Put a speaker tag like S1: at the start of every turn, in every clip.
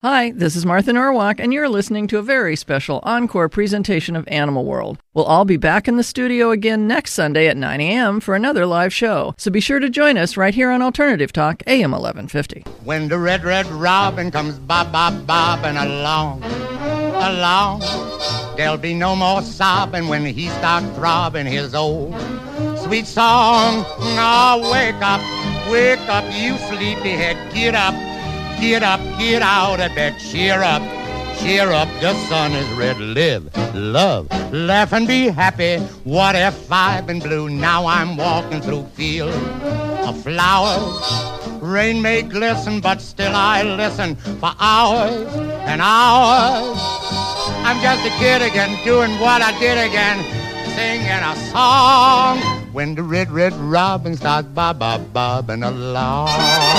S1: Hi, this is Martha Norwalk, and you're listening to a very special encore presentation of Animal World. We'll all be back in the studio again next Sunday at 9 a.m. for another live show, so be sure to join us right here on Alternative Talk, AM 1150.
S2: When the red, red robin comes bobbing along, there'll be no more sobbing when he starts throbbing his old sweet song. Now wake up, you sleepyhead, get up, get out of bed, cheer up, the sun is red, live, love, laugh and be happy. What if I've been blue? Now I'm walking through fields of flowers. Rain may glisten, but still I listen for hours and hours. I'm just a kid again, doing what I did again, singing a song. When the red, red robin starts bobbing along.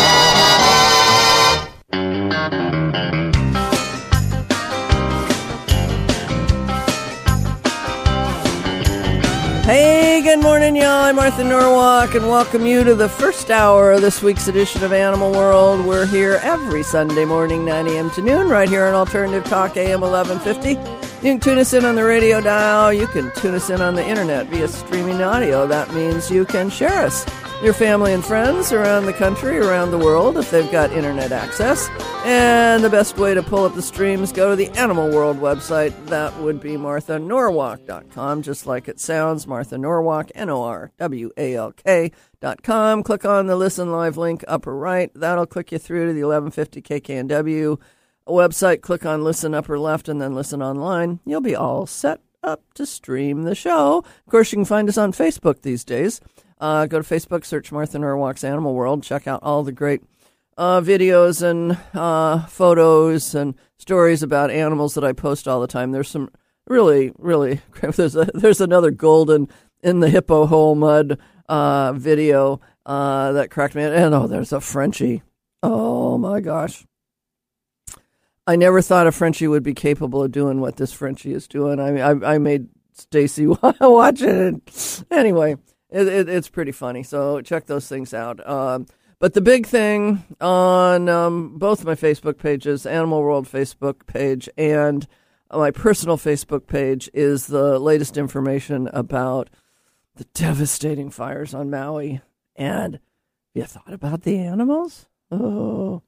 S1: Hey, good morning, y'all. I'm Martha Norwalk, and welcome you to the first hour of this week's edition of Animal World. We're here every Sunday morning, 9 a.m. to noon, right here on Alternative Talk, AM 1150. You can tune us in on the radio dial. You can tune us in on the internet via streaming audio. That means you can share us, your family and friends around the country, around the world, if they've got internet access. And the best way to pull up the streams, go to the Animal World website. That would be MarthaNorwalk.com, just like it sounds, Martha Norwalk, NORWALK.com. Click on the Listen Live link upper right. That'll click you through to the 1150 KKNW website. Click on Listen upper left and then Listen online. You'll be all set up to stream the show. Of course, you can find us on Facebook these days. Go to Facebook, search Martha Norwalk's Animal World. Check out all the great videos and photos and stories about animals that I post all the time. There's some really, really, there's another golden in the hippo hole mud video that cracked me. And there's a Frenchie. Oh my gosh. I never thought a Frenchie would be capable of doing what this Frenchie is doing. I made Stacy watch it. Anyway, it's pretty funny. So check those things out. But the big thing on both my Facebook pages, Animal World Facebook page and my personal Facebook page, is the latest information about the devastating fires on Maui. And you thought about the animals? Oh.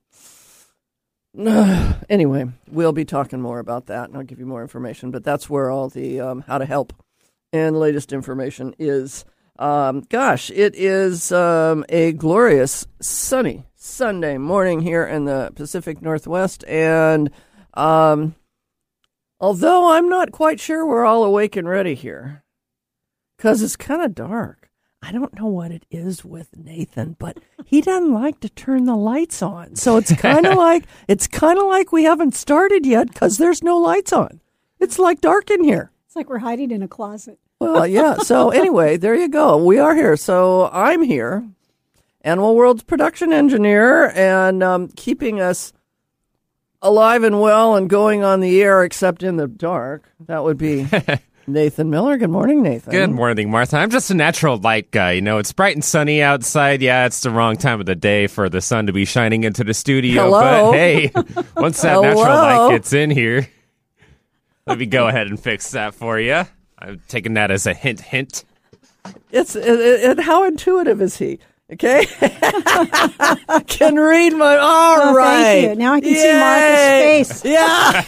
S1: Anyway, we'll be talking more about that, and I'll give you more information. But that's where all the how to help and latest information is. It is a glorious sunny Sunday morning here in the Pacific Northwest, and although I'm not quite sure we're all awake and ready here, because it's kind of dark. I don't know what it is with Nathan, but he doesn't like to turn the lights on. So it's kind of like we haven't started yet because there's no lights on. It's like dark in here.
S3: It's like we're hiding in a closet.
S1: Well, yeah. So anyway, there you go. We are here. So I'm here, Animal World's production engineer, and keeping us alive and well and going on the air, except in the dark. That would be Nathan Miller. Good morning, Nathan.
S4: Good morning, Martha. I'm just a natural light guy. You know, it's bright and sunny outside. Yeah, it's the wrong time of the day for the sun to be shining into the studio.
S1: Hello?
S4: But hey, once that natural light gets in here, let me go ahead and fix that for you. I'm taking that as a hint.
S1: It's how intuitive is he? Okay, can read my. All right.
S3: Thank you. Now I can see Martha's face.
S1: Yeah.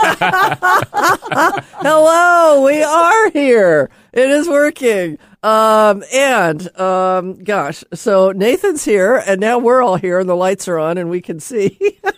S1: Hello, we are here. It is working. Gosh, so Nathan's here, and now we're all here, and the lights are on, and we can see.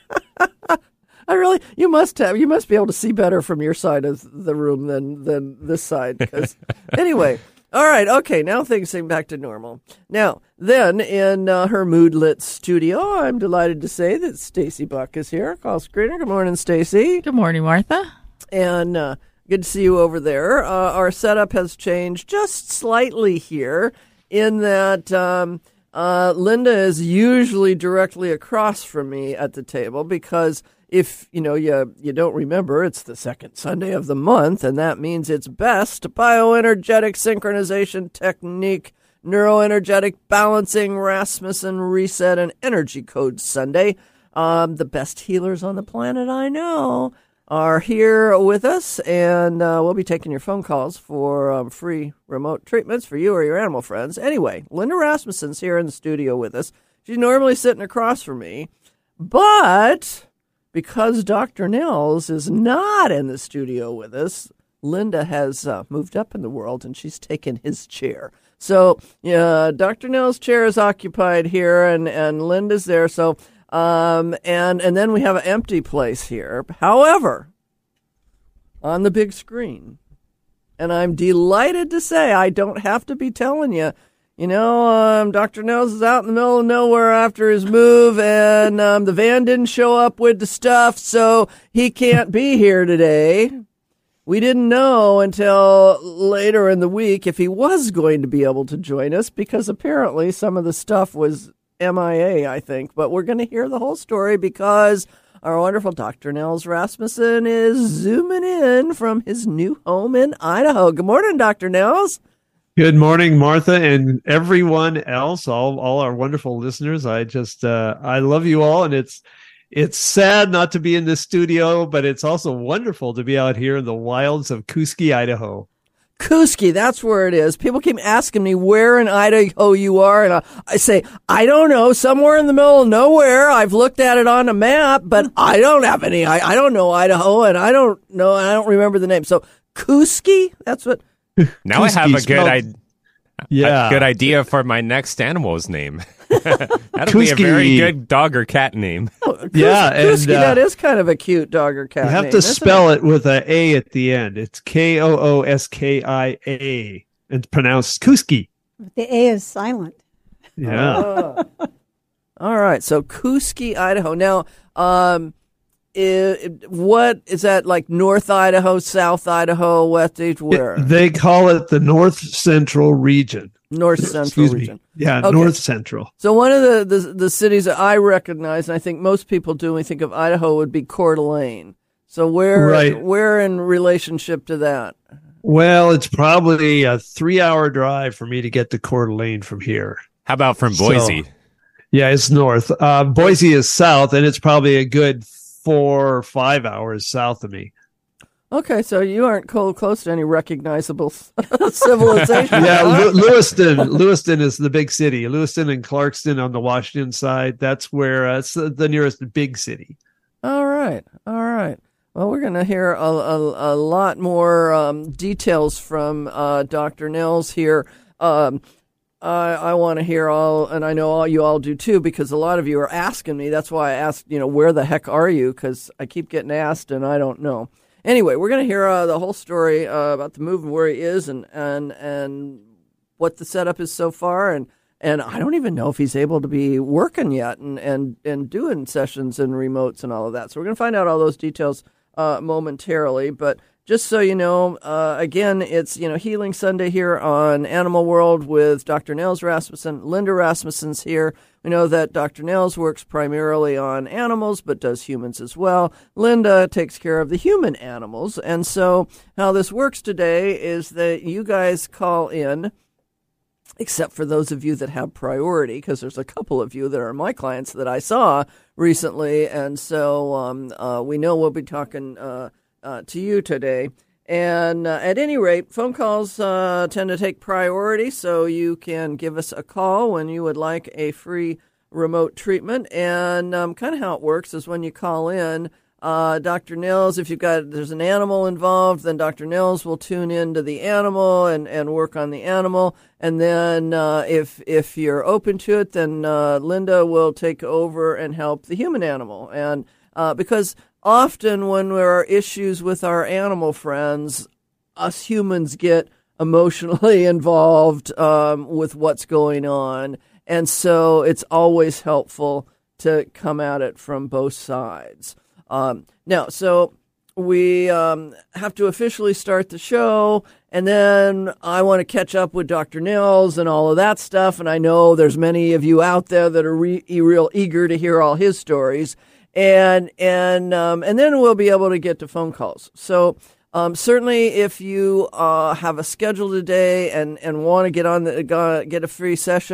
S1: You must be able to see better from your side of the room than this side. Because anyway. All right, okay, now things seem back to normal. Now, then, in her mood-lit studio, I'm delighted to say that Stacy Buck is here, call screener. Good morning, Stacy.
S5: Good morning, Martha.
S1: And good to see you over there. Our setup has changed just slightly here in that Linda is usually directly across from me at the table because if you don't remember, it's the second Sunday of the month, and that means it's best bioenergetic synchronization technique, neuroenergetic balancing, Rasmussen reset, and energy code Sunday. The best healers on the planet I know are here with us, and we'll be taking your phone calls for free remote treatments for you or your animal friends. Anyway, Linda Rasmussen's here in the studio with us. She's normally sitting across from me, but because Dr. Nels is not in the studio with us, Linda has moved up in the world, and she's taken his chair. So Dr. Nels' chair is occupied here, and Linda's there. So and then we have an empty place here. However, on the big screen, and I'm delighted to say I don't have to be telling you, Dr. Nels is out in the middle of nowhere after his move, and the van didn't show up with the stuff, so he can't be here today. We didn't know until later in the week if he was going to be able to join us, because apparently some of the stuff was MIA, I think. But we're going to hear the whole story because our wonderful Dr. Nels Rasmussen is zooming in from his new home in Idaho. Good morning, Dr. Nels.
S5: Good morning, Martha, and everyone else, all our wonderful listeners. I love you all, and it's sad not to be in the studio, but it's also wonderful to be out here in the wilds of Koosky, Idaho.
S1: Koosky, that's where it is. People keep asking me where in Idaho you are, and I say, I don't know, somewhere in the middle of nowhere. I've looked at it on a map, but I don't have any. I don't know Idaho, and I don't remember the name. So Koosky, that's what.
S4: Now I have a good idea for my next animal's name. That'll be a very good dog or cat name.
S1: Koosky, that is kind of a cute dog or cat name.
S5: You have to spell it with an A at the end. It's Kooskia. It's pronounced Koosky.
S3: The A is silent.
S5: Yeah.
S1: All right. So Koosky, Idaho. Now, what is that, like North Idaho, South Idaho, West Idaho, where?
S5: They call it the North Central region.
S1: North Central region.
S5: Yeah,
S1: okay.
S5: North Central.
S1: So one of the cities that I recognize, and I think most people do when we think of Idaho, would be Coeur d'Alene. So where in relationship to that?
S5: Well, it's probably a 3-hour drive for me to get to Coeur d'Alene from here.
S4: How about from Boise?
S5: Yeah, it's north. Boise is south, and it's probably a good 4 or 5 hours south of me.
S1: Okay, so you aren't close to any recognizable civilization.
S5: Yeah, Lewiston is the big city. Lewiston and Clarkston on the Washington side. That's where it's the nearest big city. All
S1: right. Well, we're going to hear a lot more details from Dr. Nels here. I want to hear all, and I know you all do too, because a lot of you are asking me. That's why I asked, where the heck are you? Because I keep getting asked, and I don't know. Anyway, we're going to hear the whole story about the move and where he is, and what the setup is so far, and I don't even know if he's able to be working yet, and doing sessions and remotes and all of that. So we're going to find out all those details momentarily, but. Just so you know, again, it's, Healing Sunday here on Animal World with Dr. Nels Rasmussen. Linda Rasmussen's here. We know that Dr. Nels works primarily on animals, but does humans as well. Linda takes care of the human animals. And so how this works today is that you guys call in, except for those of you that have priority, because there's a couple of you that are my clients that I saw recently. And so we know we'll be talking to you today. And at any rate, phone calls tend to take priority, so you can give us a call when you would like a free remote treatment. And kind of how it works is when you call in, Dr. Nels, if there's an animal involved, then Dr. Nels will tune into the animal and work on the animal. And then if you're open to it, then Linda will take over and help the human animal. And because often when there are issues with our animal friends, us humans get emotionally involved with what's going on. And so it's always helpful to come at it from both sides. Now, so we have to officially start the show, and then I want to catch up with Dr. Nels and all of that stuff. And I know there's many of you out there that are real eager to hear all his stories. And then we'll be able to get to phone calls. So certainly, if you have a schedule today and want to get a free session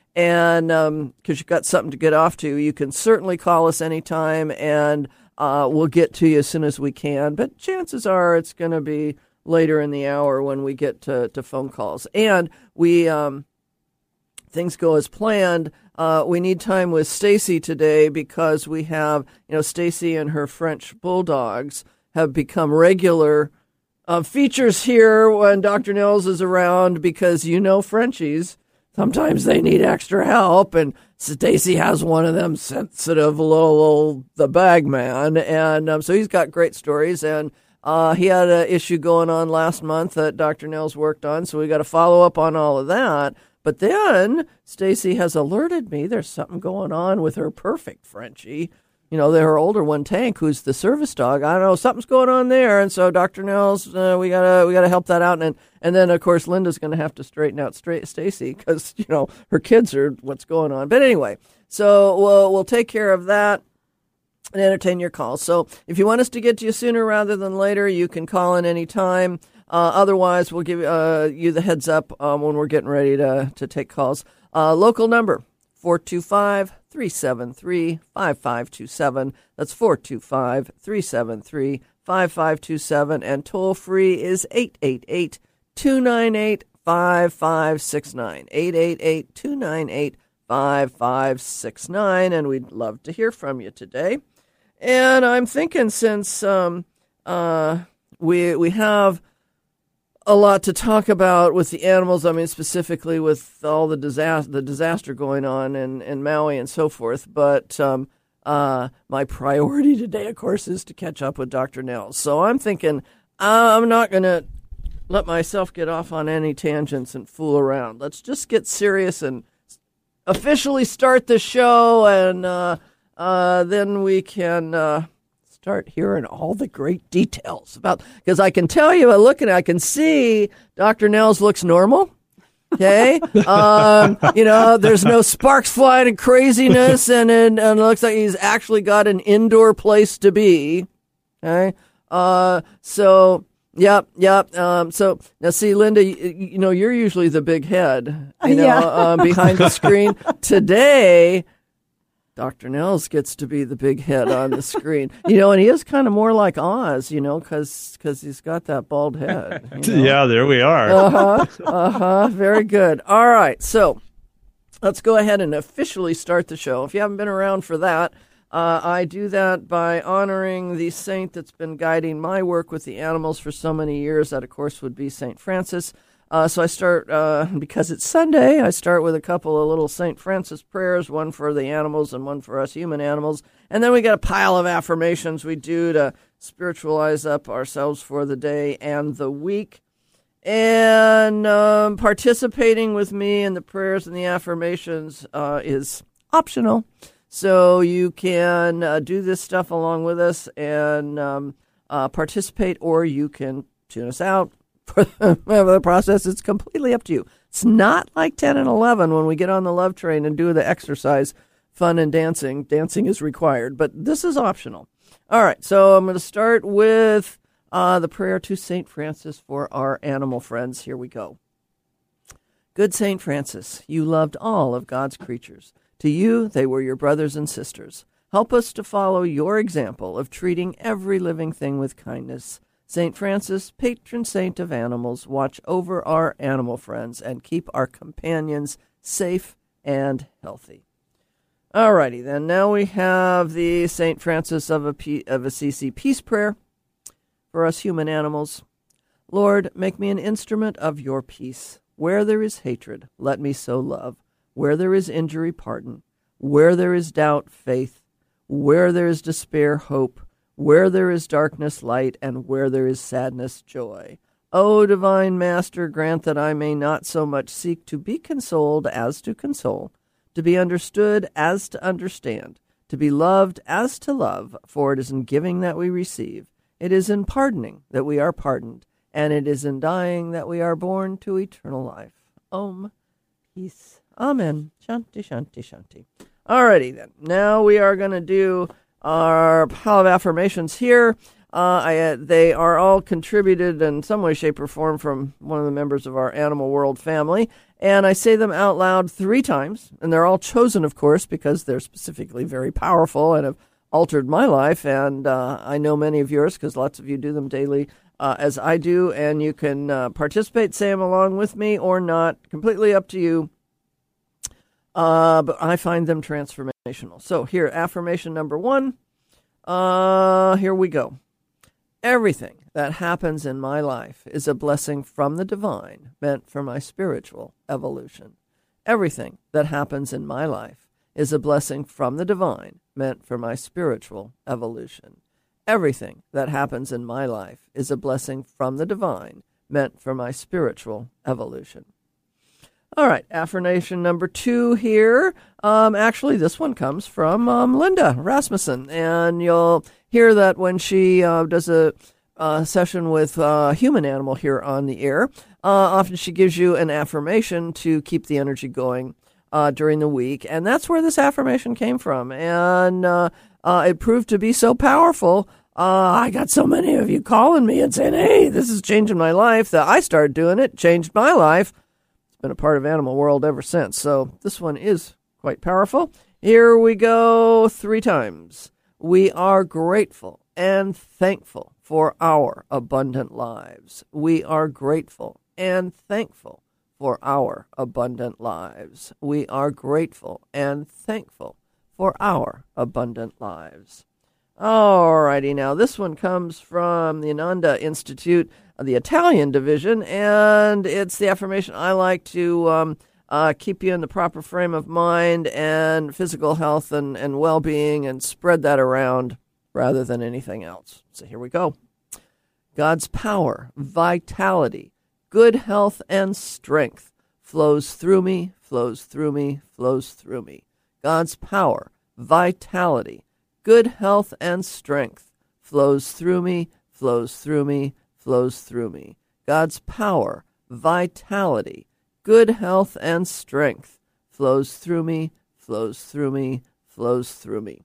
S1: And because you've got something to get off to, you can certainly call us anytime, and we'll get to you as soon as we can. But chances are it's going to be later in the hour when we get to phone calls. And we things go as planned. We need time with Stacy today because we have, Stacy and her French bulldogs have become regular features here when Dr. Nels is around because Frenchies. Sometimes they need extra help, and Stacy has one of them sensitive little the bag man, and so he's got great stories. And he had an issue going on last month that Dr. Nels worked on, so we got to follow up on all of that. But then Stacy has alerted me there's something going on with her perfect Frenchie. Her older one, Tank, who's the service dog. I don't know, something's going on there. And so Dr. Nels, we gotta help that out. And then, of course, Linda's going to have to straighten out Stacy because, her kids are what's going on. But anyway, so we'll take care of that and entertain your calls. So if you want us to get to you sooner rather than later, you can call in any time. Otherwise, we'll give you the heads up when we're getting ready to take calls. Local number, 425-373-5527. That's 425-373-5527. And toll free is 888-298-5569. 888-298-5569. And we'd love to hear from you today. And I'm thinking since we have a lot to talk about with the animals. I mean, specifically with all the disaster going on in Maui and so forth. But my priority today, of course, is to catch up with Dr. Nels. So I'm thinking I'm not going to let myself get off on any tangents and fool around. Let's just get serious and officially start the show, and then we can start hearing all the great details about, because I can tell you, I can see Dr. Nels looks normal. Okay. There's no sparks flying and craziness, and it looks like he's actually got an indoor place to be. Okay. So, yep. So now see, Linda, you're usually the big head, behind the screen. Today, Dr. Nels gets to be the big head on the screen, and he is kind of more like Oz, because he's got that bald head.
S5: Yeah, there we are.
S1: Very good. All right, so let's go ahead and officially start the show. If you haven't been around for that, I do that by honoring the saint that's been guiding my work with the animals for so many years. That, of course, would be St. Francis. So I start, because it's Sunday, I start with a couple of little St. Francis prayers, one for the animals and one for us human animals. And then we got a pile of affirmations we do to spiritualize up ourselves for the day and the week. And participating with me in the prayers and the affirmations is optional. So you can do this stuff along with us and participate, or you can tune us out. For the process, it's completely up to you. It's not like 10 and 11 when we get on the love train and do the exercise, fun and dancing. Dancing is required, but this is optional. All right, so I'm going to start with the prayer to St. Francis for our animal friends. Here we go. Good St. Francis, you loved all of God's creatures. To you, they were your brothers and sisters. Help us to follow your example of treating every living thing with kindness. St. Francis, patron saint of animals, watch over our animal friends and keep our companions safe and healthy. All righty, then. Now we have the St. Francis of Assisi peace prayer for us human animals. Lord, make me an instrument of your peace. Where there is hatred, let me sow love. Where there is injury, pardon. Where there is doubt, faith. Where there is despair, hope. Where there is darkness, light, and where there is sadness, joy. O divine Master, grant that I may not so much seek to be consoled as to console, to be understood as to understand, to be loved as to love, for it is in giving that we receive, it is in pardoning that we are pardoned, and it is in dying that we are born to eternal life. Om. Peace. Amen. Shanti, shanti, shanti. Alrighty then. Now we are going to do our pile of affirmations here. They are all contributed in some way, shape, or form from one of the members of our Animal World family. And I say them out loud 3 times, and they're all chosen, of course, because they're specifically very powerful and have altered my life. And I know many of yours, because lots of you do them daily, as I do. And you can participate, say them along with me or not. Completely up to you. But I find them transformational. So here, affirmation number 1. Here we go. Everything that happens in my life is a blessing from the divine, meant for my spiritual evolution. Everything that happens in my life is a blessing from the divine, meant for my spiritual evolution. Everything that happens in my life is a blessing from the divine, meant for my spiritual evolution. All right, affirmation number 2 here. Actually, this one comes from Linda Rasmussen, and you'll hear that when she does a session with Human Animal here on the air. Often she gives you an affirmation to keep the energy going during the week, and that's where this affirmation came from. And it proved to be so powerful. I got so many of you calling me and saying, hey, this is changing my life, that I started doing it, changed my life. Been a part of Animal World ever since. So this one is quite powerful. Here we go 3 times. We are grateful and thankful for our abundant lives. We are grateful and thankful for our abundant lives. We are grateful and thankful for our abundant lives. All righty, now this one comes from the Ananda Institute, the Italian division, and it's the affirmation I like to keep you in the proper frame of mind and physical health and well-being, and spread that around rather than anything else. So here we go. God's power, vitality, good health, and strength flows through me, flows through me, flows through me. God's power, vitality, good health, and strength flows through me, flows through me, flows through me. God's power, vitality, good health, and strength flows through me, flows through me, flows through me.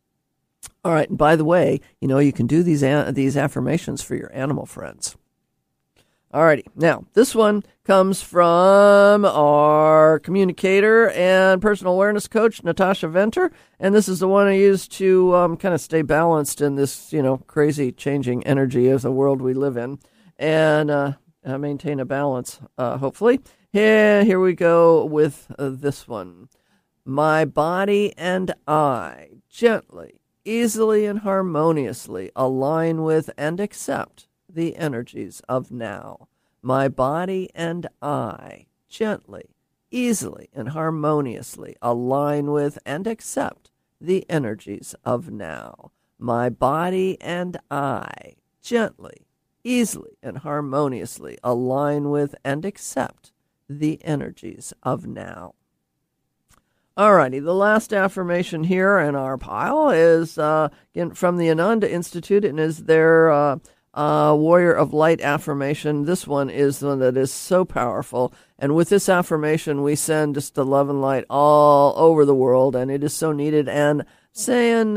S1: All right, and by the way, you can do these affirmations for your animal friends. All righty, now this one comes from our communicator and personal awareness coach, Natasha Venter, and this is the one I use to kind of stay balanced in this, crazy changing energy of the world we live in, and maintain a balance, hopefully. Here we go with this one. My body and I gently, easily, and harmoniously align with and accept the energies of now. My body and I gently, easily, and harmoniously align with and accept the energies of now. My body and I gently, easily, and harmoniously align with and accept the energies of now. Alrighty, the last affirmation here in our pile is again from the Ananda Institute, and is their Warrior of Light affirmation. This one is the one that is so powerful, and with this affirmation we send just the love and light all over the world, and it is so needed. And saying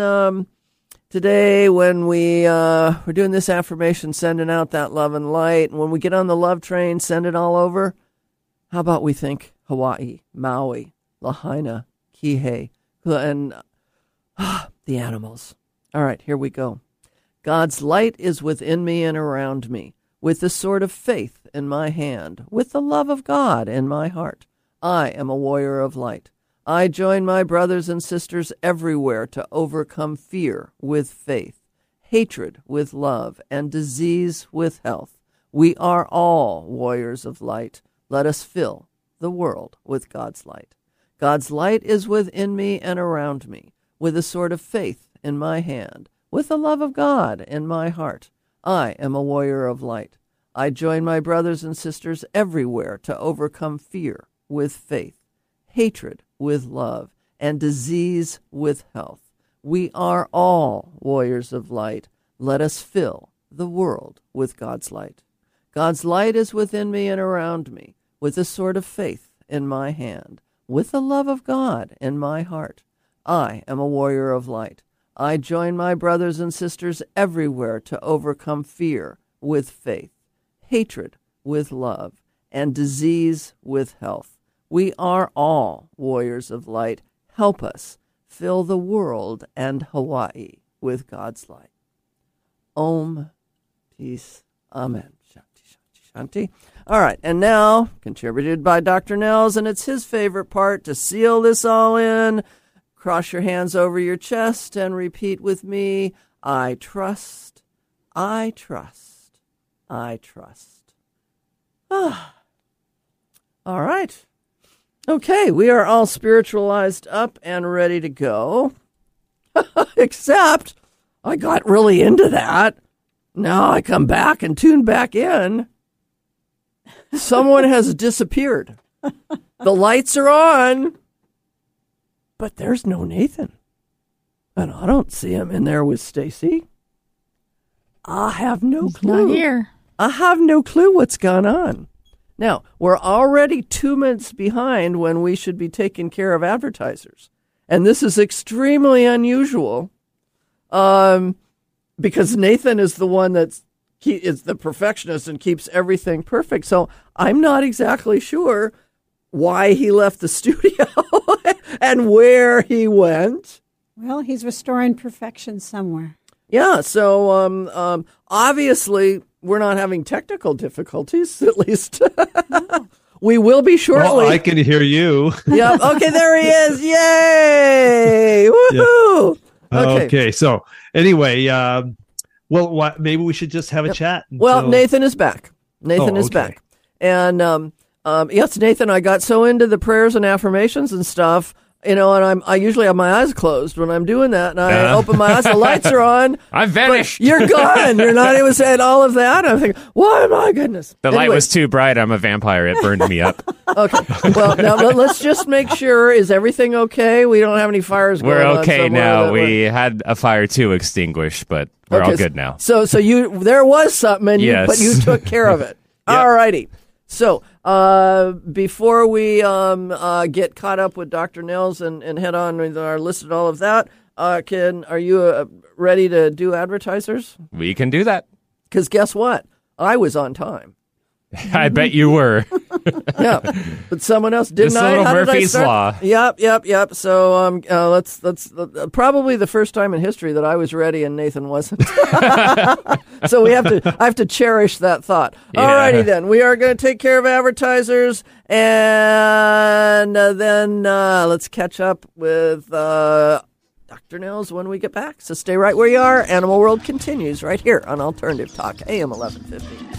S1: today when we're doing this affirmation, sending out that love and light, and when we get on the love train, send it all over. How about we think Hawaii, Maui, Lahaina, Kihei, and the animals. All right, here we go. God's light is within me and around me, with the sword of faith in my hand, with the love of God in my heart. I am a warrior of light. I join my brothers and sisters everywhere to overcome fear with faith, hatred with love, and disease with health. We are all warriors of light. Let us fill the world with God's light. God's light is within me and around me, with a sword of faith in my hand, with the love of God in my heart. I am a warrior of light. I join my brothers and sisters everywhere to overcome fear with faith, hatred with love, and disease with health. We are all warriors of light. Let us fill the world with God's light. God's light is within me and around me, with the sword of faith in my hand, with the love of God in my heart. I am a warrior of light. I join my brothers and sisters everywhere to overcome fear with faith, hatred with love, and disease with health. We are all warriors of light. Help us fill the world and Hawaii with God's light. Om, peace, amen. Shanti, shanti, shanti. All right, and now, contributed by Dr. Nels, and it's his favorite part to seal this all in. Cross your hands over your chest and repeat with me, I trust, I trust, I trust. Ah. All right. Okay, we are all spiritualized up and ready to go. Except I got really into that. Now I come back and tune back in. Someone has disappeared. The lights are on, but there's no Nathan. And I don't see him in there with Stacy. I have no clue.
S6: Not here.
S1: I have no clue what's gone on. Now, we're already 2 minutes behind when we should be taking care of advertisers. And this is extremely unusual because Nathan is the one is the perfectionist and keeps everything perfect. So I'm not exactly sure why he left the studio and where he went.
S3: Well, he's restoring perfection somewhere.
S1: Yeah, so obviously we're not having technical difficulties, at least. No. We will be shortly.
S5: Well, I can hear you.
S1: Yep. Okay, there he is. Yay! Woohoo!
S5: Yeah. Okay. So anyway, maybe we should just have a chat.
S1: Well, Nathan is back. Nathan is back. And yes, Nathan, I got so into the prayers and affirmations and stuff. And I usually have my eyes closed when I'm doing that, and I open my eyes, the lights are on.
S4: I've vanished.
S1: You're gone. You're not even saying all of that. I'm thinking, why, my goodness.
S4: The light was too bright. I'm a vampire. It burned me up.
S1: Okay. Well, now let's just make sure. Is everything okay? We don't have any fires going on.
S4: We're okay now. We had a fire to extinguish, but we're all good now.
S1: So there was something, but you took care of it. Yep. All righty. So, before we get caught up with Dr. Nels and head on with our list and all of that, are you ready to do advertisers?
S4: We can do that.
S1: Because guess what? I was on time.
S4: I bet you were.
S1: Yeah, but someone else didn't.
S4: This little Murphy's Law.
S1: Yep. So let's probably the first time in history that I was ready and Nathan wasn't. So I have to cherish that thought. Yeah. Alrighty then, we are going to take care of advertisers, and then let's catch up with Dr. Nels when we get back. So stay right where you are. Animal World continues right here on Alternative Talk, AM 1150.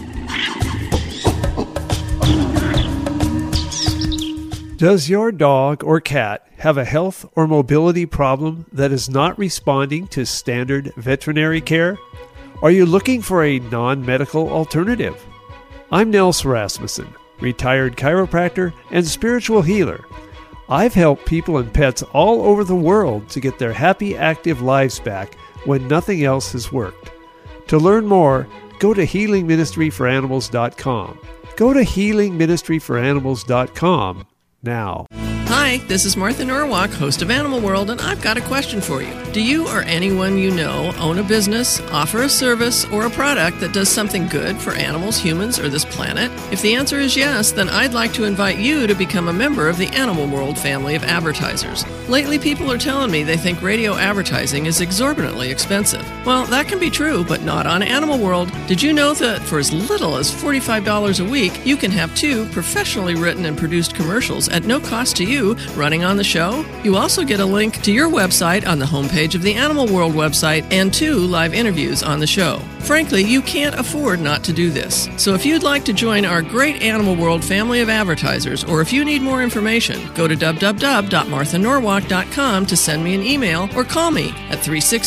S5: Does your dog or cat have a health or mobility problem that is not responding to standard veterinary care? Are you looking for a non-medical alternative? I'm Nels Rasmussen, retired chiropractor and spiritual healer. I've helped people and pets all over the world to get their happy, active lives back when nothing else has worked. To learn more, go to healingministryforanimals.com. Go to healingministryforanimals.com now.
S1: Hi, this is Martha Norwalk, host of Animal World, and I've got a question for you. Do you or anyone you know own a business, offer a service, or a product that does something good for animals, humans, or this planet? If the answer is yes, then I'd like to invite you to become a member of the Animal World family of advertisers. Lately, people are telling me they think radio advertising is exorbitantly expensive. Well, that can be true, but not on Animal World. Did you know that for as little as $45 a week, you can have 2 professionally written and produced commercials at no cost to you running on the show? You also get a link to your website on the homepage of the Animal World website and 2 live interviews on the show. Frankly, you can't afford not to do this. So if you'd like to join our great Animal World family of advertisers, or if you need more information, go to www.marthanorwalk.com to send me an email or call me at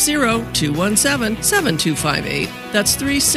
S1: 360-217-7258. That's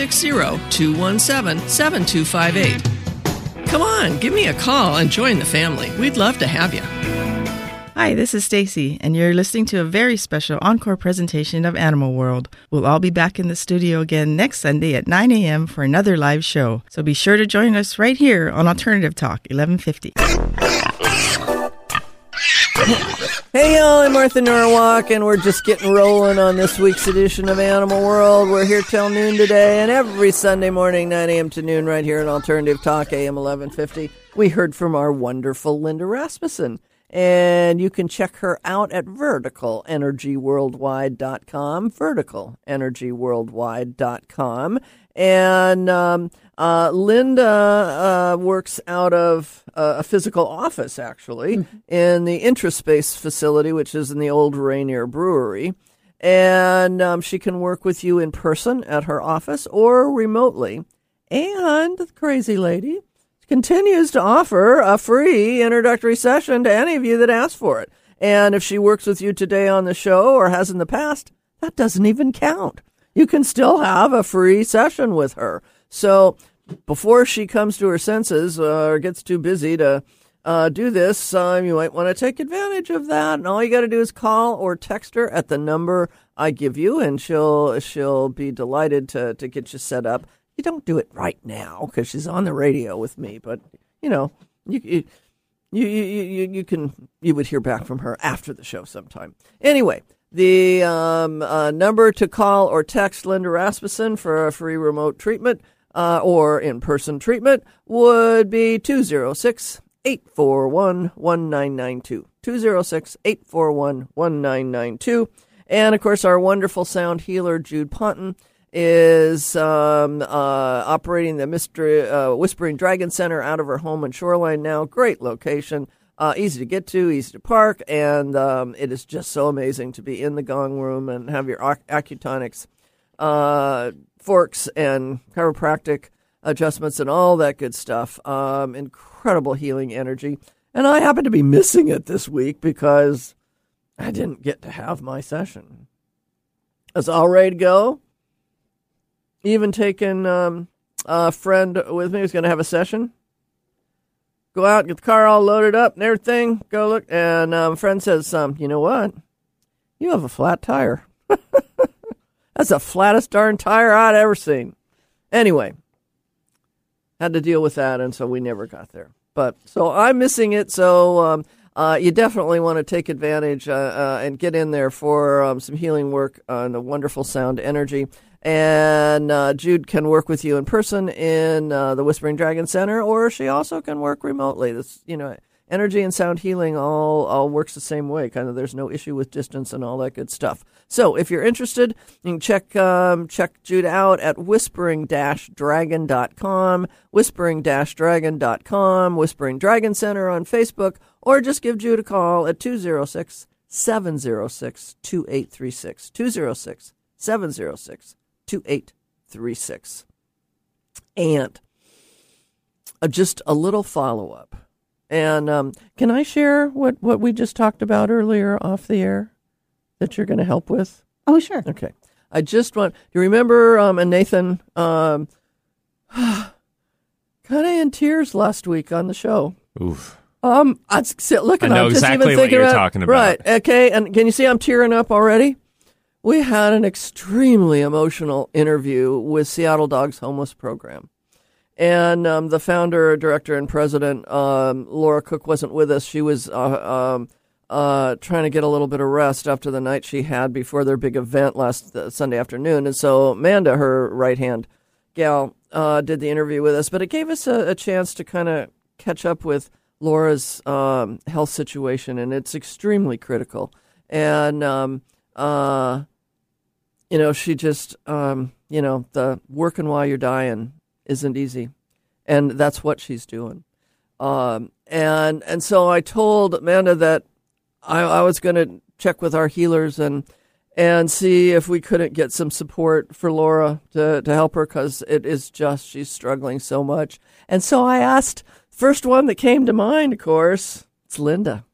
S1: 360-217-7258. Come on, give me a call and join the family. We'd love to have you.
S6: Hi, this is Stacy, and you're listening to a very special encore presentation of Animal World. We'll all be back in the studio again next Sunday at 9 a.m. for another live show. So be sure to join us right here on Alternative Talk, 1150.
S1: Hey, y'all, I'm Martha Norwalk, and we're just getting rolling on this week's edition of Animal World. We're here till noon today, and every Sunday morning, 9 a.m. to noon, right here on Alternative Talk, AM 1150. We heard from our wonderful Linda Rasmussen, and you can check her out at verticalenergyworldwide.com, verticalenergyworldwide.com. And Linda works out of a physical office, actually, in the Intraspace facility, which is in the old Rainier Brewery. And she can work with you in person at her office or remotely. And the crazy lady continues to offer a free introductory session to any of you that ask for it. And if she works with you today on the show or has in the past, that doesn't even count. You can still have a free session with her. So before she comes to her senses or gets too busy to do this, you might want to take advantage of that. And all you got to do is call or text her at the number I give you, and she'll be delighted to get you set up. You don't do it right now because she's on the radio with me, but you know, you would hear back from her after the show sometime. Anyway. The number to call or text Linda Rasmussen for a free remote treatment or in-person treatment would be 206-841-1992. 206-841-1992. And, of course, our wonderful sound healer, Jude Ponton, is operating the Whispering Dragon Center out of her home in Shoreline now. Great location. Easy to get to, easy to park, and it is just so amazing to be in the gong room and have your Accutonics forks and chiropractic adjustments and all that good stuff. Incredible healing energy. And I happen to be missing it this week because I didn't get to have my session. I was all ready to go. Even taking a friend with me who's going to have a session. Go out, get the car all loaded up and everything. Go look. And friend says, you know what? You have a flat tire. That's the flattest darn tire I'd ever seen. Anyway, had to deal with that, and so we never got there. But so I'm missing it, so you definitely want to take advantage and get in there for some healing work on the wonderful sound energy. And Jude can work with you in person in the Whispering Dragon Center, or she also can work remotely. This, energy and sound healing all works the same way. Kind of, there's no issue with distance and all that good stuff. So if you're interested, you can check Jude out at whispering-dragon.com, whispering-dragon.com, Whispering Dragon Center on Facebook, or just give Jude a call at 206-706-2836, 206-706-2836. And just a little follow-up. And can I share what we just talked about earlier off the air that you're going to help with?
S3: Oh, sure.
S1: Okay. I just want, do you remember Nathan kind of in tears last week on the show?
S4: Oof.
S1: Look,
S4: I know
S1: I'm just
S4: exactly
S1: even
S4: what
S1: thinking
S4: you're
S1: about,
S4: talking about.
S1: Right. Okay. And can you see I'm tearing up already? We had an extremely emotional interview with Seattle Dogs Homeless Program. And the founder, director, and president, Laura Cook, wasn't with us. She was trying to get a little bit of rest after the night she had before their big event last Sunday afternoon. And so Amanda, her right-hand gal, did the interview with us. But it gave us a chance to kind of catch up with Laura's health situation, and it's extremely critical. And, she just, the working while you're dying isn't easy, and that's what she's doing. And so I told Amanda that I was going to check with our healers and see if we couldn't get some support for Laura to help her, because it is just, she's struggling so much. And so I asked, first one that came to mind, of course, it's Linda.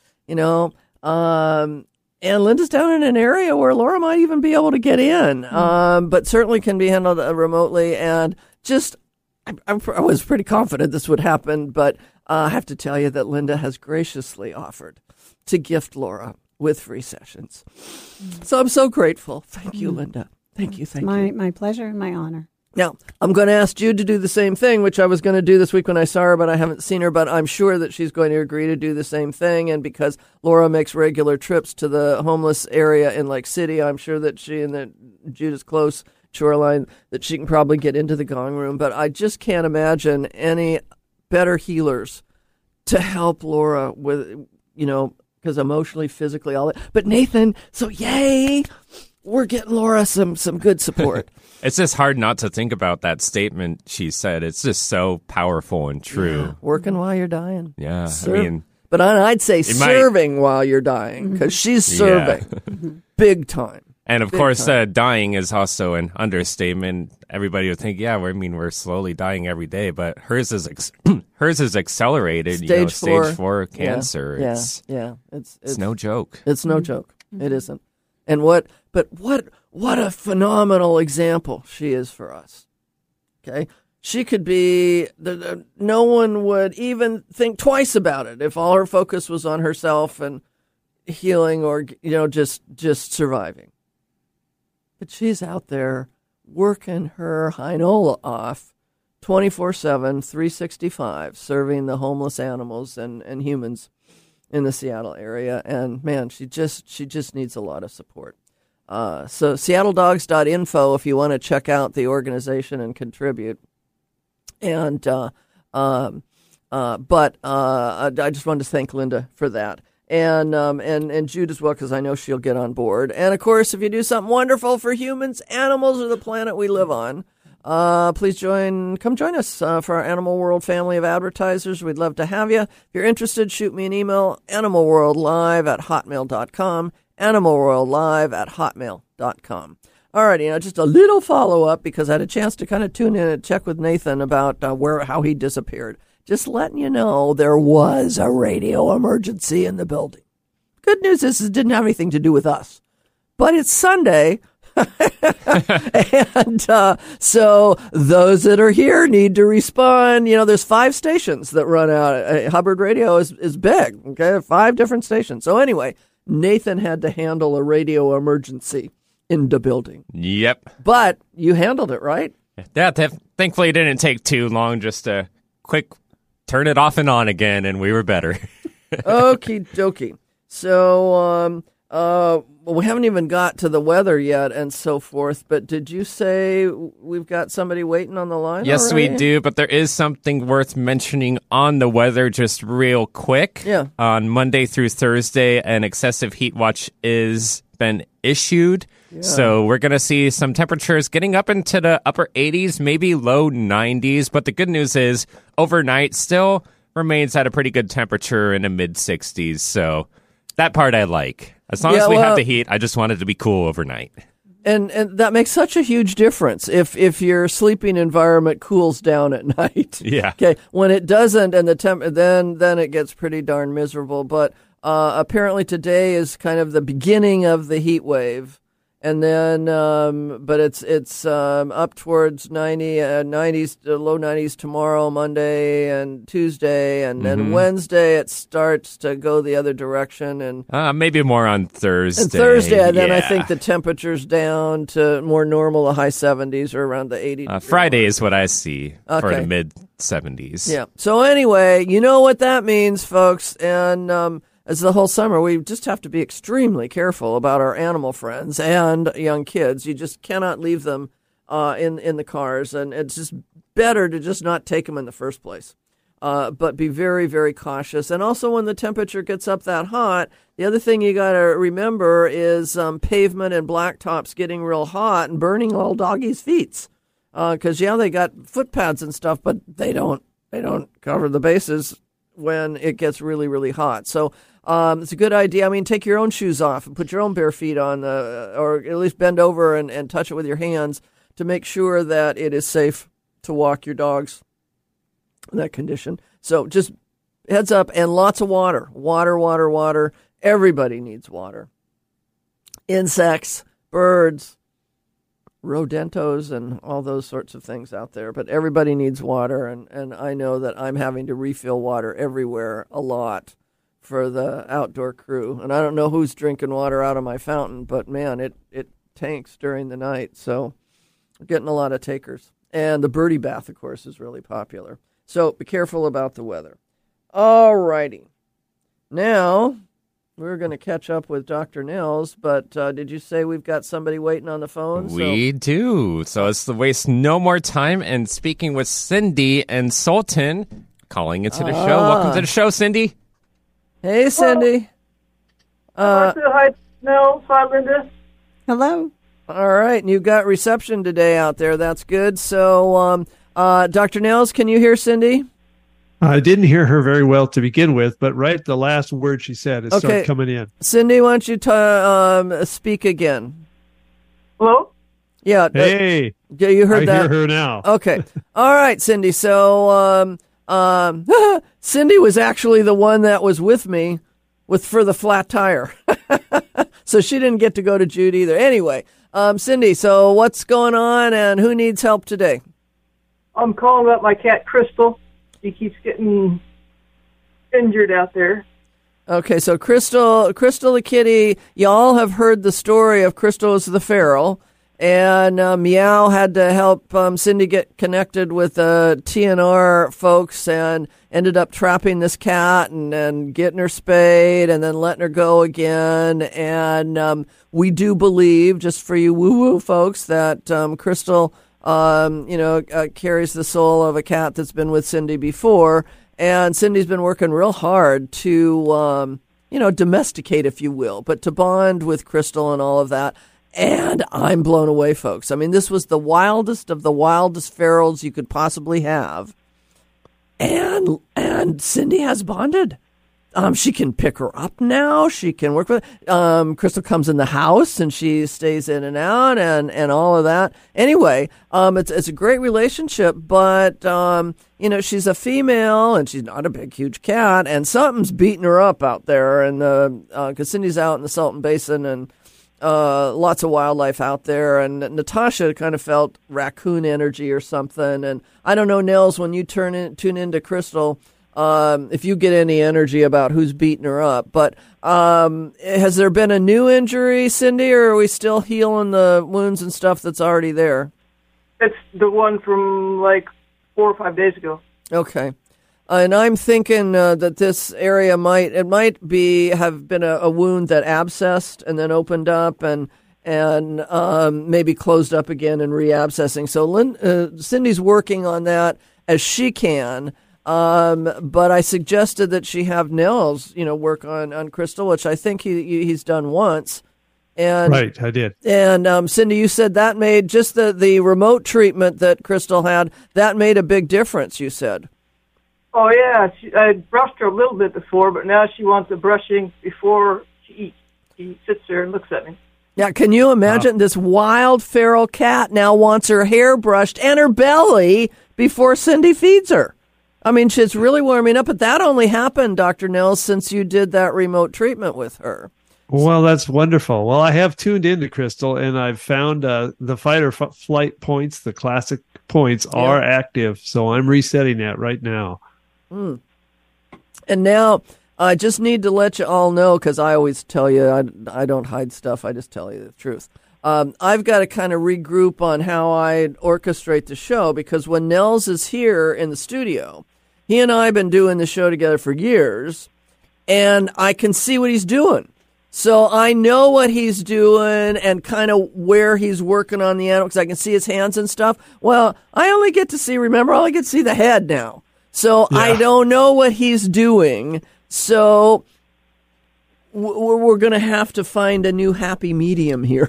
S1: And Linda's down in an area where Laura might even be able to get in, but certainly can be handled remotely. And just, I was pretty confident this would happen, but I have to tell you that Linda has graciously offered to gift Laura with free sessions. So I'm so grateful. Thank you, Linda. Thank you.
S3: My pleasure and my honor.
S1: Now, I'm going to ask Jude to do the same thing, which I was going to do this week when I saw her, but I haven't seen her. But I'm sure that she's going to agree to do the same thing. And because Laura makes regular trips to the homeless area in Lake City, I'm sure that she and that Jude is close, Shoreline, that she can probably get into the gong room. But I just can't imagine any better healers to help Laura with, because emotionally, physically, all that. But Nathan, so yay, we're getting Laura some good support.
S4: It's just hard not to think about that statement she said. It's just so powerful and true.
S1: Yeah, working while you're dying.
S4: Yeah,
S1: but I'd say serving while you're dying, because she's serving big time.
S4: And of course, dying is also an understatement. Everybody would think, we're slowly dying every day, but hers is accelerated.
S1: Stage
S4: 4 cancer. It's no joke.
S1: It's no joke. It isn't. And what a phenomenal example she is for us. Okay, she could be. No one would even think twice about it if all her focus was on herself and healing, or just surviving. But she's out there working her Heinola off 24/7, 365, serving the homeless animals and humans in the Seattle area. And man, she just needs a lot of support. So seattledogs.info if you want to check out the organization and contribute. And but I just wanted to thank Linda for that. And Jude as well, because I know she'll get on board. And of course, if you do something wonderful for humans, animals, or the planet we live on, please come join us for our Animal World family of advertisers. We'd love to have you. If you're interested, shoot me an email, animalworldlive@hotmail.com, animalworldlive@hotmail.com. All right, just a little follow-up, because I had a chance to kind of tune in and check with Nathan about how he disappeared. Just letting you know, there was a radio emergency in the building. Good news is it didn't have anything to do with us. But it's Sunday, and so those that are here need to respond. There's 5 stations that run out. Hubbard Radio is big, okay? 5 different stations. So anyway, Nathan had to handle a radio emergency in the building.
S4: Yep.
S1: But you handled it, right?
S4: Yeah, thankfully it didn't take too long, just a quick turn it off and on again, and we were better.
S1: Okie dokie. So, we haven't even got to the weather yet and so forth, but did you say we've got somebody waiting on the line?
S4: Yes,
S1: already?
S4: we do, but there is something worth mentioning on the weather just real quick.
S1: Yeah.
S4: On Monday through Thursday, an excessive heat watch is been issued. Yeah. So we're going to see some temperatures getting up into the upper 80s, maybe low 90s. But the good news is overnight still remains at a pretty good temperature in the mid 60s. So that part I like. As long as we have the heat, I just want it to be cool overnight.
S1: And that makes such a huge difference if your sleeping environment cools down at night.
S4: Yeah.
S1: Okay. When it doesn't, and then it gets pretty darn miserable. But apparently today is kind of the beginning of the heat wave. And then, but it's up towards 90s, low 90s tomorrow, Monday and Tuesday, and then Wednesday it starts to go the other direction, and
S4: maybe more on Thursday.
S1: And Thursday, and then I think the temperature's down to more normal, the high 70s or around the 80s.
S4: Friday is what I see for the mid 70s.
S1: Yeah. So anyway, you know what that means, folks, and as the whole summer, we just have to be extremely careful about our animal friends and young kids. You just cannot leave them in the cars, and it's just better to just not take them in the first place. But be very, very cautious. And also when the temperature gets up that hot, the other thing you got to remember is pavement and blacktops getting real hot and burning all doggies' feet. Because, they got foot pads and stuff, but they don't cover the bases when it gets really, really hot. So it's a good idea. I mean, take your own shoes off and put your own bare feet on, or at least bend over and touch it with your hands to make sure that it is safe to walk your dogs in that condition. So just heads up, and lots of water. Water. Everybody needs water. Insects, birds, rodentos, and all those sorts of things out there. But everybody needs water, and I know that I'm having to refill water everywhere a lot for the outdoor crew. And I don't know who's drinking water out of my fountain, but man, it tanks during the night. So we're getting a lot of takers. And the birdie bath, of course, is really popular. So be careful about the weather. All righty. Now, we're going to catch up with Dr. Nils, but did you say we've got somebody waiting on the phone?
S4: We do. So let's waste no more time and speaking with Cindy and Sultan calling into the show. Welcome to the show, Cindy.
S1: Hey, Cindy.
S7: Hi, Nils. Hi, Linda.
S3: Hello.
S1: All right, and you've got reception today out there. That's good. So, Dr. Nils, can you hear Cindy?
S5: I didn't hear her very well to begin with, but right the last word she said is start coming in.
S1: Cindy, why don't you speak again?
S7: Hello?
S1: Yeah.
S5: Hey.
S1: You heard that?
S5: I hear her now.
S1: Okay. All right, Cindy. So, Cindy was actually the one that was with me for the flat tire. So she didn't get to go to Jude either. Anyway, Cindy, so what's going on and who needs help today?
S7: I'm calling about my cat, Crystal. She keeps getting injured out there.
S1: Okay, so Crystal the kitty, y'all have heard the story of Crystal as the feral, and Meow had to help Cindy get connected with TNR folks and ended up trapping this cat and getting her spayed and then letting her go again. And we do believe, just for you woo-woo folks, that Crystal carries the soul of a cat that's been with Cindy before. And Cindy's been working real hard to, domesticate, if you will, but to bond with Crystal and all of that. And I'm blown away, folks. I mean, this was the wildest of the wildest ferals you could possibly have. And Cindy has bonded. She can pick her up now. She can work with Crystal comes in the house and she stays in and out and all of that. Anyway, it's a great relationship, but she's a female and she's not a big, huge cat, and something's beating her up out there. And because Cindy's out in the Salton Basin and lots of wildlife out there, and Natasha kind of felt raccoon energy or something. And I don't know, Nils, when you tune into Crystal, if you get any energy about who's beating her up. But has there been a new injury, Cindy, or are we still healing the wounds and stuff that's already there?
S7: It's the one from like 4 or 5 days ago. Okay.
S1: And I'm thinking that this area might have been a wound that abscessed and then opened up and maybe closed up again and re-abscessing. So Cindy's working on that as she can. But I suggested that she have Nils, work on Crystal, which I think he's done once. And
S5: right, I did.
S1: And Cindy, you said that made just the remote treatment that Crystal had, that made a big difference, you said.
S7: Oh, yeah. I brushed her a little bit before, but now she wants the brushing before she eats. She sits there and looks at me.
S1: Yeah, can you imagine this wild feral cat now wants her hair brushed and her belly before Cindy feeds her? I mean, she's really warming up, but that only happened, Dr. Nils, since you did that remote treatment with her.
S5: Well, that's wonderful. Well, I have tuned into Crystal, and I've found the fight or flight points, the classic points, are active. So I'm resetting that right now.
S1: Mm. And now I just need to let you all know, because I always tell you, I don't hide stuff. I just tell you the truth. I've got to kind of regroup on how I orchestrate the show, because when Nels is here in the studio, he and I have been doing the show together for years, and I can see what he's doing. So I know what he's doing and kind of where he's working on the animal, because I can see his hands and stuff. Well, I only get to see the head now. So I don't know what he's doing. So we're going to have to find a new happy medium here.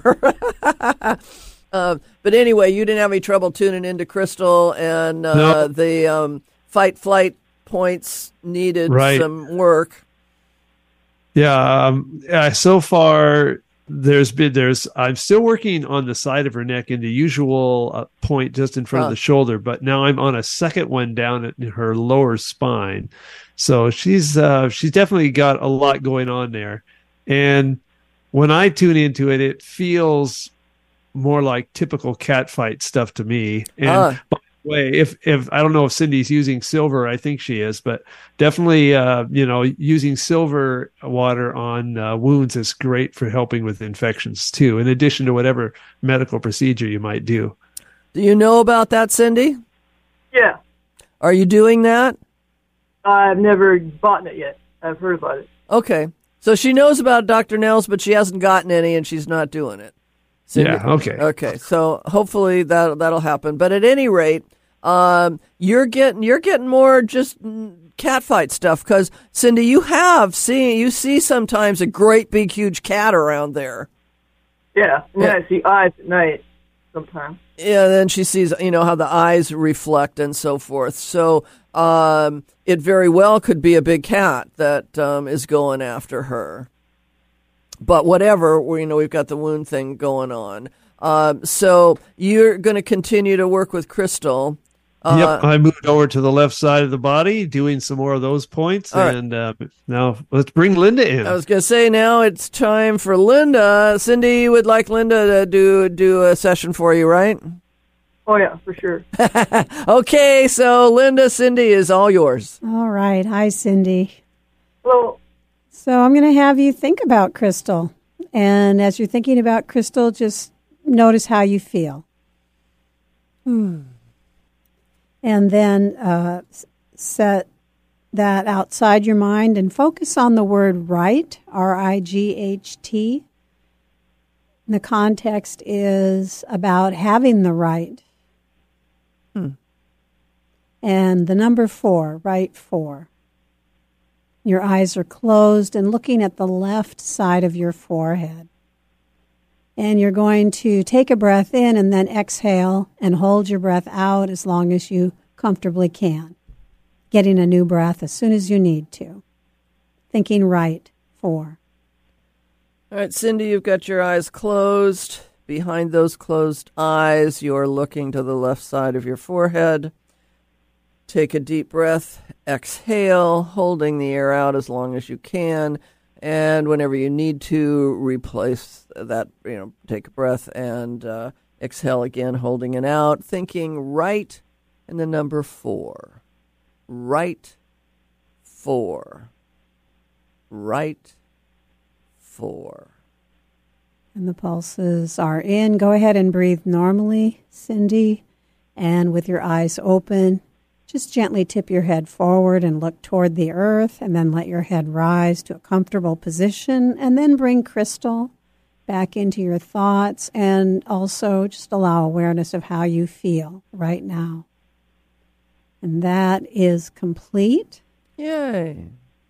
S1: But anyway, you didn't have any trouble tuning into Crystal, and the fight-flight points needed some work.
S5: Yeah, so far I'm still working on the side of her neck in the usual point just in front of the shoulder, but now I'm on a second one down at her lower spine. So she's definitely got a lot going on there. And when I tune into it, it feels more like typical cat fight stuff to me. And by the way, if I don't know if Cindy's using silver, I think she is, but definitely, using silver water on wounds is great for helping with infections too, in addition to whatever medical procedure you might do.
S1: Do you know about that, Cindy?
S7: Yeah.
S1: Are you doing that?
S7: I've never bought it yet. I've heard about it.
S1: Okay. So she knows about Dr. Nels, but she hasn't gotten any, and she's not doing it. Cindy?
S5: Yeah, okay.
S1: Okay, so hopefully that'll happen. But at any rate, you're getting more just catfight stuff because Cindy, you see sometimes a great big huge cat around there.
S7: Yeah, and then I see eyes at night sometimes.
S1: Yeah, then she sees how the eyes reflect and so forth. So it very well could be a big cat that is going after her. But whatever, we've got the wound thing going on. So you're going to continue to work with Crystal.
S5: Yep, I moved over to the left side of the body, doing some more of those points.
S1: Right.
S5: And now let's bring Linda in.
S1: I was going to say, now it's time for Linda. Cindy, you would like Linda to do a session for you, right?
S7: Oh, yeah, for sure.
S1: Okay, so Linda, Cindy is all yours.
S3: All right. Hi, Cindy.
S7: Hello.
S3: So I'm going to have you think about Crystal. And as you're thinking about Crystal, just notice how you feel. And then set that outside your mind and focus on the word right, R-I-G-H-T. The context is about having the right. And the number 4, right 4. Your eyes are closed and looking at the left side of your forehead. And you're going to take a breath in and then exhale and hold your breath out as long as you comfortably can. Getting a new breath as soon as you need to. Thinking right 4.
S1: All right, Cindy, you've got your eyes closed. Behind those closed eyes, you're looking to the left side of your forehead. Take a deep breath, exhale, holding the air out as long as you can. And whenever you need to, replace that, take a breath and exhale again, holding it out, thinking right and the number 4. Right 4. Right 4.
S3: And the pulses are in. Go ahead and breathe normally, Cindy. And with your eyes open, just gently tip your head forward and look toward the earth, and then let your head rise to a comfortable position, and then bring Crystal back into your thoughts, and also just allow awareness of how you feel right now. And that is complete.
S1: Yay.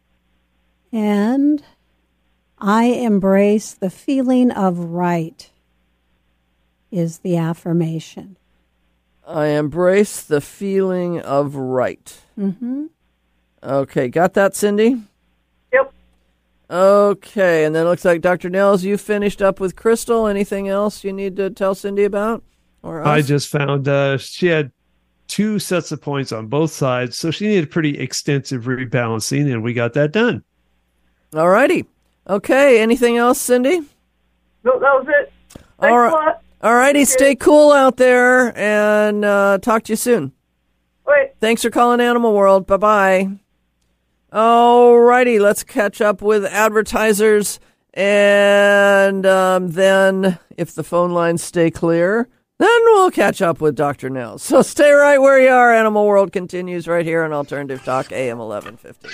S3: And I embrace the feeling of right is the affirmation.
S1: I embrace the feeling of right.
S3: Mm-hmm.
S1: Okay, got that, Cindy?
S7: Yep.
S1: Okay, and then it looks like Dr. Nels, you finished up with Crystal. Anything else you need to tell Cindy about? Or us?
S5: I just found she had 2 sets of points on both sides, so she needed pretty extensive rebalancing, and we got that done.
S1: All righty. Okay, anything else, Cindy?
S7: No, that was it. Thanks a lot.
S1: All righty, stay cool out there, and talk to you soon.
S7: Wait.
S1: Thanks for calling Animal World. Bye-bye. All righty, let's catch up with advertisers, and then, if the phone lines stay clear, then we'll catch up with Dr. Nels. So stay right where you are. Animal World continues right here on Alternative Talk, AM 1150.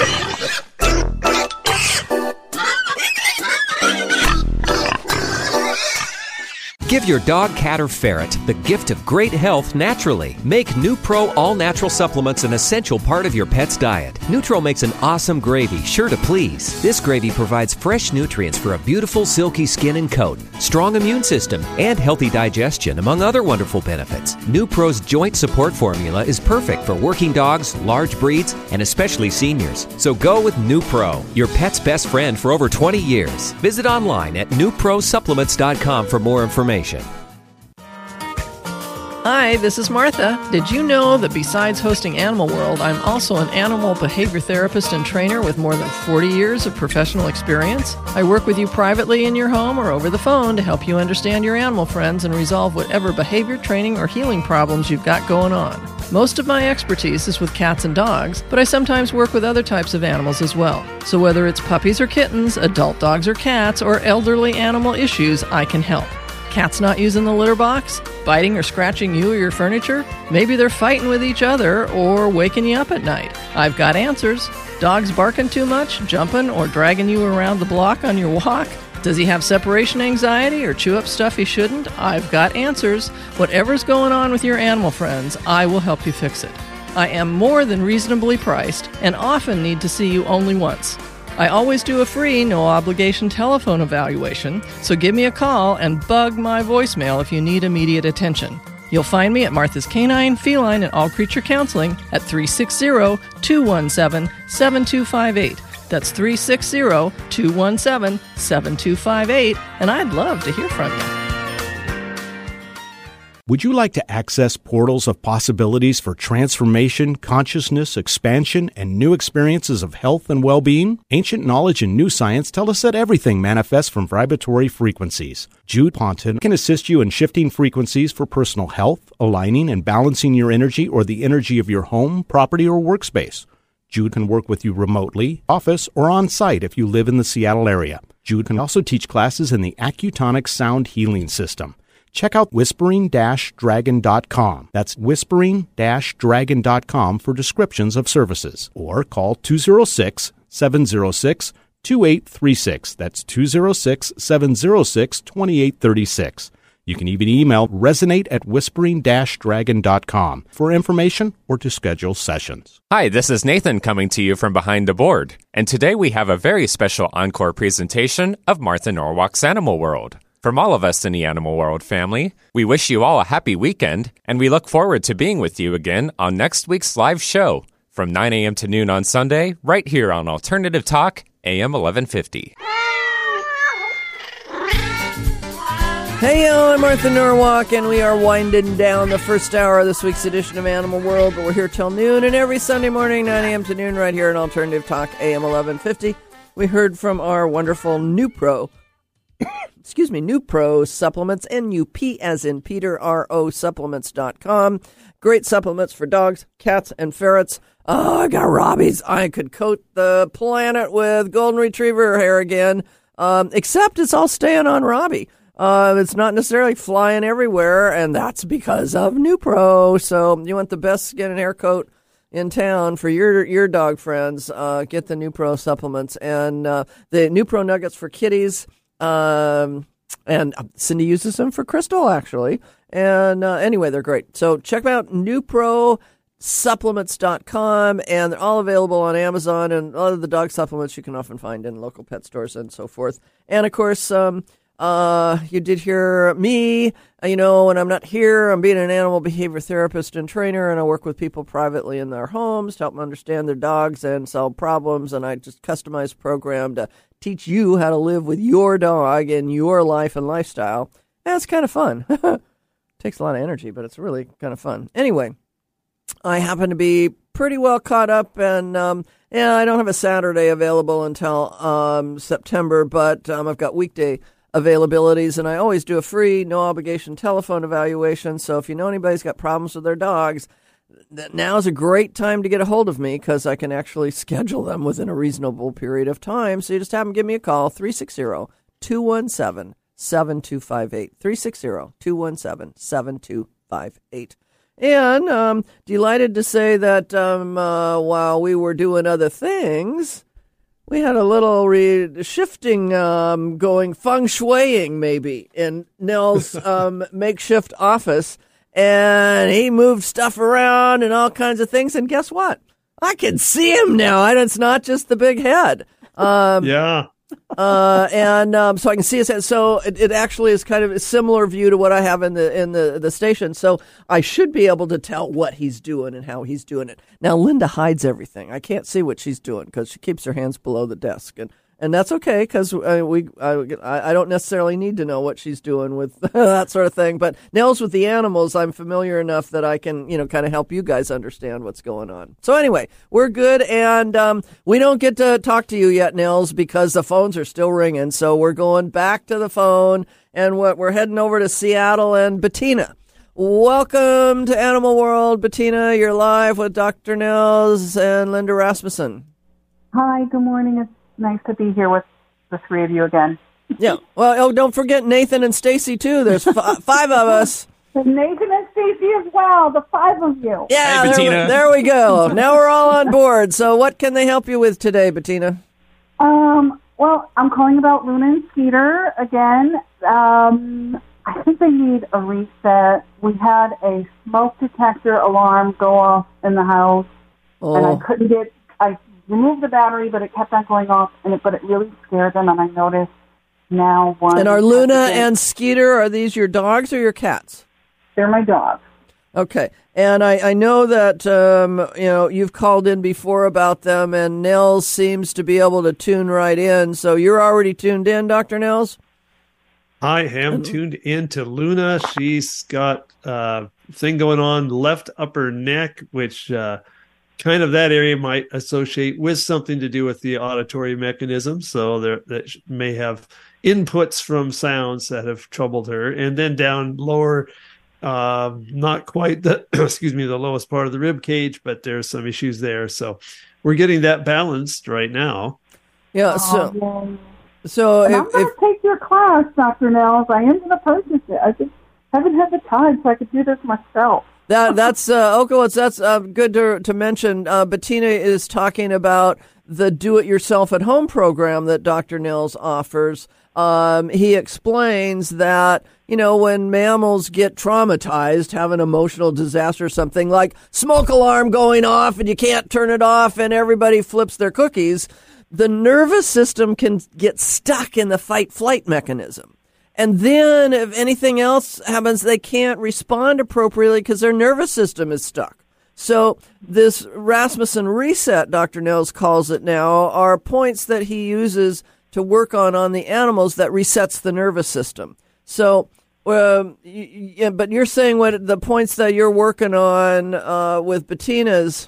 S8: Give your dog, cat, or ferret the gift of great health naturally. Make NuPro all-natural supplements an essential part of your pet's diet. Nutro makes an awesome gravy, sure to please. This gravy provides fresh nutrients for a beautiful, silky skin and coat, strong immune system, and healthy digestion, among other wonderful benefits. NuPro's joint support formula is perfect for working dogs, large breeds, and especially seniors. So go with NuPro, your pet's best friend for over 20 years. Visit online at NuProSupplements.com for more information.
S1: Hi, this is Martha. Did you know that besides hosting Animal World, I'm also an animal behavior therapist and trainer with more than 40 years of professional experience? I work with you privately in your home or over the phone to help you understand your animal friends and resolve whatever behavior, training, or healing problems you've got going on. Most of my expertise is with cats and dogs, but I sometimes work with other types of animals as well. So whether it's puppies or kittens, adult dogs or cats, or elderly animal issues, I can help. Cat's not using the litter box? Biting or scratching you or your furniture? Maybe they're fighting with each other or waking you up at night. I've got answers. Dog's barking too much, jumping, or dragging you around the block on your walk? Does he have separation anxiety or chew up stuff he shouldn't? I've got answers. Whatever's going on with your animal friends, I will help you fix it. I am more than reasonably priced and often need to see you only once. I always do a free, no-obligation telephone evaluation, so give me a call and bug my voicemail if you need immediate attention. You'll find me at Martha's Canine, Feline, and All Creature Counseling at 360-217-7258. That's 360-217-7258, and I'd love to hear from you.
S9: Would you like to access portals of possibilities for transformation, consciousness, expansion, and new experiences of health and well-being? Ancient knowledge and new science tell us that everything manifests from vibratory frequencies. Jude Ponton can assist you in shifting frequencies for personal health, aligning and balancing your energy or the energy of your home, property, or workspace. Jude can work with you remotely, office, or on-site if you live in the Seattle area. Jude can also teach classes in the Accutonic Sound Healing System. Check out whispering-dragon.com. That's whispering-dragon.com for descriptions of services. Or call 206-706-2836. That's 206-706-2836. You can even email resonate@whispering-dragon.com for information or to schedule sessions.
S4: Hi, this is Nathan coming to you from behind the board. And today we have a very special encore presentation of Martha Norwalk's Animal World. From all of us in the Animal World family, we wish you all a happy weekend, and we look forward to being with you again on next week's live show from 9 a.m. to noon on Sunday, right here on Alternative Talk, AM 1150.
S1: Hey, I'm Martha Norwalk, and we are winding down the first hour of this week's edition of Animal World, but we're here till noon, and every Sunday morning, 9 a.m. to noon, right here on Alternative Talk, AM 1150. We heard from our wonderful Nupro Nupro Supplements, N-U-P as in Peter, R-O supplements.com. Great supplements for dogs, cats, and ferrets. Oh, I got Robbie's. I could coat the planet with golden retriever hair again, except it's all staying on Robbie. It's not necessarily flying everywhere, and that's because of Nupro. So you want the best skin and hair coat in town for your dog friends, get the Nupro supplements. And the Nupro Nuggets for kitties. And Cindy uses them for Crystal, actually. And anyway, they're great. So check out NuproSupplements.com, and they're all available on Amazon, and a lot of the dog supplements you can often find in local pet stores and so forth. And, of course, you did hear me, when I'm not here, I'm being an animal behavior therapist and trainer, and I work with people privately in their homes to help them understand their dogs and solve problems, and I just customize a program to teach you how to live with your dog in your life and lifestyle. And it's kind of fun. Takes a lot of energy, but it's really kind of fun. Anyway, I happen to be pretty well caught up, and I don't have a Saturday available until September, but I've got weekday availabilities, and I always do a free, no-obligation telephone evaluation. So if you know anybody's got problems with their dogs, now is a great time to get a hold of me because I can actually schedule them within a reasonable period of time. So you just have them give me a call, 360-217-7258, 360-217-7258. And delighted to say that while we were doing other things, we had a little shifting going, feng shuiing maybe, in Nell's makeshift office. And he moved stuff around and all kinds of things. And guess what? I can see him now. And it's not just the big head.
S5: Yeah.
S1: So I can see his head. So it actually is kind of a similar view to what I have in the station. So I should be able to tell what he's doing and how he's doing it. Now, Linda hides everything. I can't see what she's doing because she keeps her hands below the desk. And that's okay because I don't necessarily need to know what she's doing with that sort of thing. But Nels, with the animals, I'm familiar enough that I can, kind of help you guys understand what's going on. So anyway, we're good. And we don't get to talk to you yet, Nels, because the phones are still ringing. So we're going back to the phone, and we're heading over to Seattle and Bettina. Welcome to Animal World, Bettina. You're live with Dr. Nels and Linda Rasmussen.
S10: Hi, good morning. It's nice to be here with the three of you again.
S1: Yeah. Well, don't forget Nathan and Stacy, too. There's 5 of us.
S10: Nathan and Stacy as well, the 5 of you.
S1: Yeah,
S4: hey, Bettina.
S1: There we go. Now we're all on board. So what can they help you with today, Bettina?
S10: Well, I'm calling about Luna and Skeeter again. I think they need a reset. We had a smoke detector alarm go off in the house, and I removed the battery, but it kept on going off, but it really scared them, and I noticed now one.
S1: And are Luna and Skeeter, are these your dogs or your cats?
S10: They're my dogs.
S1: Okay. And I know that, you've called in before about them, and Nels seems to be able to tune right in. So you're already tuned in, Dr. Nels?
S5: I am tuned in to Luna. She's got a thing going on left upper neck, which kind of that area might associate with something to do with the auditory mechanism. So that may have inputs from sounds that have troubled her. And then down lower, not quite the the lowest part of the rib cage, but there's some issues there. So we're getting that balanced right now.
S1: Yeah. So
S10: I'm going to take your class, Dr. Nels. I am going to purchase it. I just haven't had the time, so I could do this myself.
S1: That's good to mention. Bettina is talking about the do-it-yourself-at-home program that Dr. Nels offers. He explains that, when mammals get traumatized, have an emotional disaster, something like smoke alarm going off and you can't turn it off and everybody flips their cookies, the nervous system can get stuck in the fight-flight mechanism. And then if anything else happens, they can't respond appropriately because their nervous system is stuck. So this Rasmussen reset, Dr. Nels calls it now, are points that he uses to work on the animals that resets the nervous system. So, but you're saying what the points that you're working on with Bettina's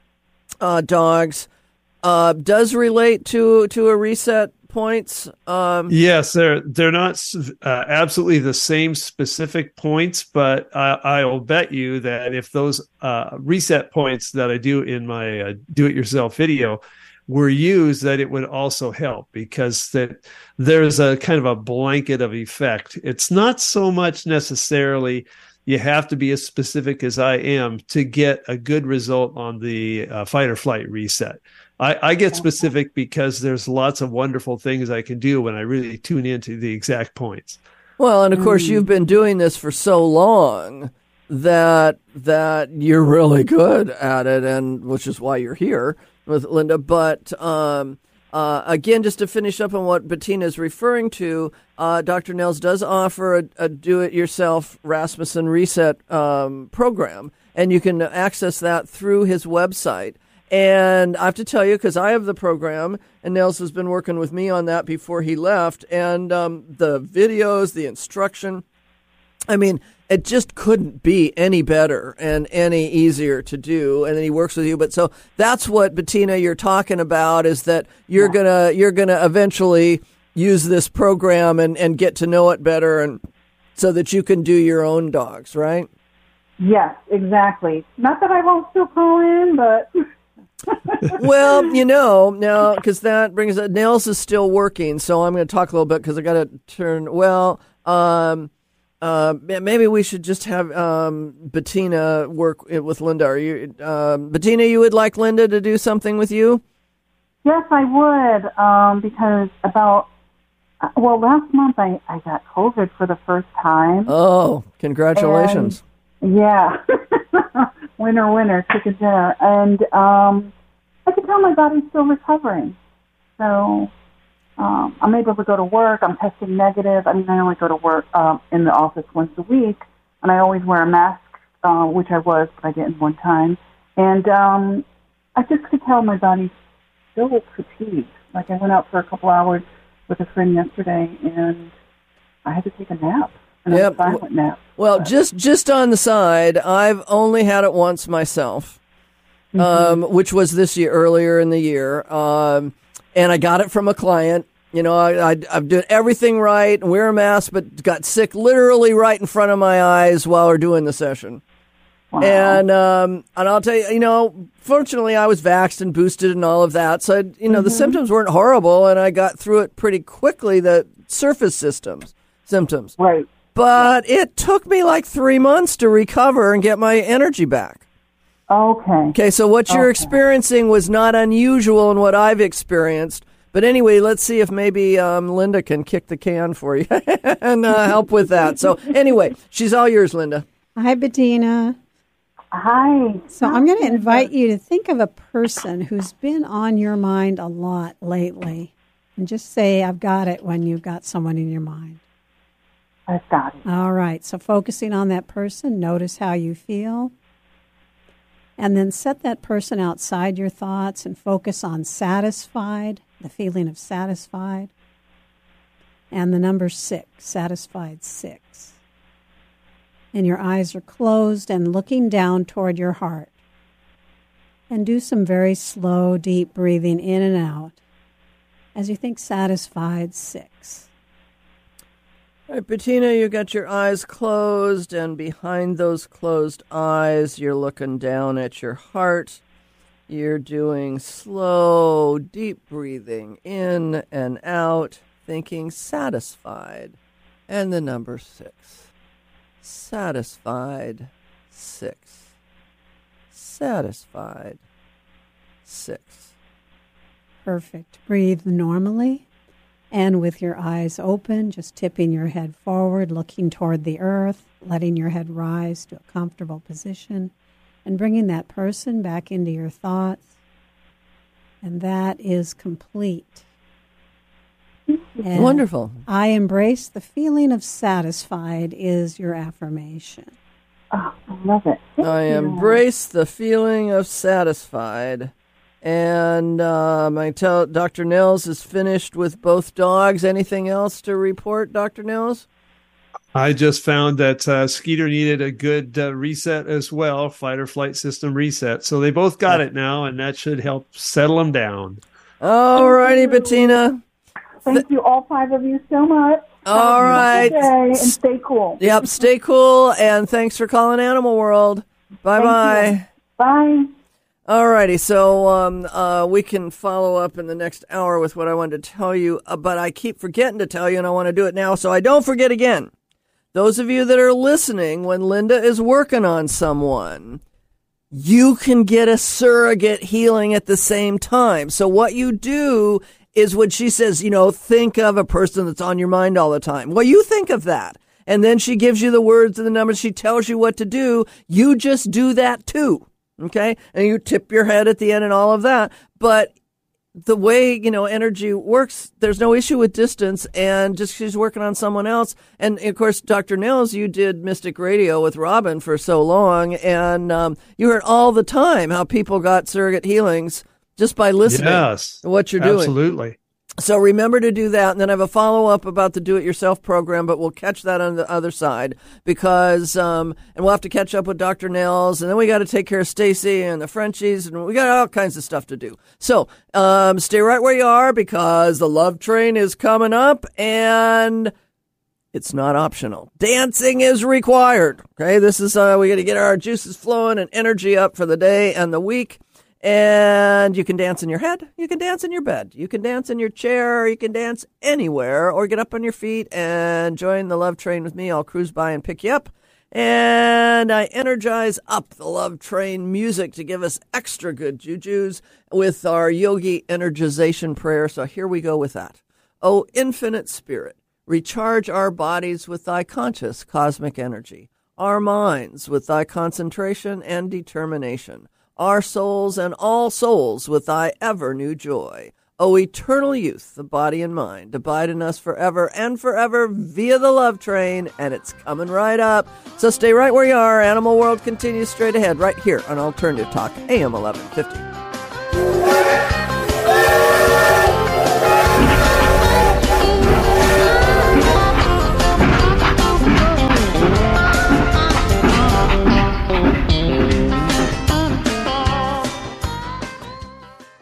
S1: dogs does relate to a reset points?
S5: Yes, they're not absolutely the same specific points, but I'll bet you that if those reset points that I do in my do-it-yourself video were used, that it would also help, because that there's a kind of a blanket of effect. It's not so much necessarily you have to be as specific as I am to get a good result on the fight or flight reset. I get specific because there's lots of wonderful things I can do when I really tune into the exact points.
S1: Well, and of course, you've been doing this for so long that you're really good at it, and which is why you're here with Linda. But again, just to finish up on what Bettina is referring to, Dr. Nels does offer a do-it-yourself Rasmussen Reset program, and you can access that through his website. And I have to tell you, because I have the program, and Nels has been working with me on that before he left, and the videos, the instruction, I mean, it just couldn't be any better and any easier to do. And then he works with you. But so that's what, Bettina, you're talking about, is that you're gonna eventually use this program and get to know it better, and so that you can do your own dogs, right?
S10: Yes, exactly. Not that I won't still call in, but...
S1: Well, now, because that brings up, Nels is still working, so I'm going to talk a little bit because I got to turn. Well, maybe we should just have Bettina work with Linda. Are you, Bettina? You would like Linda to do something with you?
S10: Yes, I would, because last month I got COVID for the first time.
S1: Oh, congratulations!
S10: Yeah. Winner, chicken dinner. And I can tell my body's still recovering. So I'm able to go to work. I'm testing negative. I mean, I only go to work in the office once a week, and I always wear a mask, which I was, but I didn't one time. And I just could tell my body's still fatigued. Like, I went out for a couple hours with a friend yesterday, and I had to take a nap.
S1: Yep.
S10: A silent nap.
S1: Well, just on the side, I've only had it once myself, which was earlier in the year, and I got it from a client. I've done everything right, wear a mask, but got sick literally right in front of my eyes while we're doing the session.
S10: Wow.
S1: And I'll tell you, fortunately I was vaxxed and boosted and all of that. So, the symptoms weren't horrible and I got through it pretty quickly, the surface symptoms.
S10: Right.
S1: But it took me like 3 months to recover and get my energy back.
S10: Okay.
S1: Okay, so what you're experiencing was not unusual in what I've experienced. But anyway, let's see if maybe Linda can kick the can for you and help with that. So anyway, she's all yours, Linda.
S3: Hi, Bettina.
S10: Hi.
S3: So I'm going to invite you to think of a person who's been on your mind a lot lately. And just say, I've got it, when you've got someone in your mind.
S10: I've got it.
S3: All right. So focusing on that person, notice how you feel. And then set that person outside your thoughts and focus on satisfied, the feeling of satisfied. And the number 6, satisfied 6. And your eyes are closed and looking down toward your heart. And do some very slow, deep breathing in and out as you think satisfied 6.
S1: All right, Bettina, you got your eyes closed, and behind those closed eyes, you're looking down at your heart. You're doing slow, deep breathing in and out, thinking satisfied. And the number 6. Satisfied 6. Satisfied 6.
S3: Perfect. Breathe normally. And with your eyes open, just tipping your head forward, looking toward the earth, letting your head rise to a comfortable position, and bringing that person back into your thoughts. And that is complete. And
S1: wonderful.
S3: I embrace the feeling of satisfied is your affirmation.
S10: Oh, I love it.
S1: I embrace the feeling of satisfied. And I tell Dr. Nels is finished with both dogs. Anything else to report, Dr. Nels?
S5: I just found that Skeeter needed a good reset as well, fight or flight system reset. So they both got it now, and that should help settle them down.
S1: All righty, Bettina.
S10: Thank you, all 5 of you, so much.
S1: All right.
S10: And stay cool.
S1: Yep, stay cool, and thanks for calling Animal World. Bye-bye.
S10: Bye.
S1: All righty, so we can follow up in the next hour with what I wanted to tell you, but I keep forgetting to tell you, and I want to do it now so I don't forget again. Those of you that are listening, when Linda is working on someone, you can get a surrogate healing at the same time. So what you do is when she says, think of a person that's on your mind all the time. Well, you think of that. And then she gives you the words and the numbers. She tells you what to do. You just do that too. Okay? And you tip your head at the end and all of that. But the way, energy works, there's no issue with distance, and just she's working on someone else. And of course, Dr. Nils, you did Mystic Radio with Robin for so long, and you heard all the time how people got surrogate healings just by listening to what you're doing.
S5: Absolutely.
S1: So remember to do that. And then I have a follow-up about the Do-It-Yourself program, but we'll catch that on the other side because, and we'll have to catch up with Dr. Nels, and then we got to take care of Stacy and the Frenchies, and we got all kinds of stuff to do. So stay right where you are because the love train is coming up, and it's not optional. Dancing is required. Okay, this is, we got to get our juices flowing and energy up for the day and the week. And you can dance in your head, you can dance in your bed, you can dance in your chair, you can dance anywhere, or get up on your feet and join the love train with me. I'll cruise by and pick you up. And I energize up the love train music to give us extra good jujus with our yogi energization prayer. So here we go with that. O infinite spirit, recharge our bodies with thy conscious cosmic energy, our minds with thy concentration and determination, our souls and all souls with thy ever new joy. O eternal youth, the body and mind, abide in us forever and forever via the love train, and it's coming right up. So stay right where you are. Animal World continues straight ahead right here on Alternative Talk, AM 1150.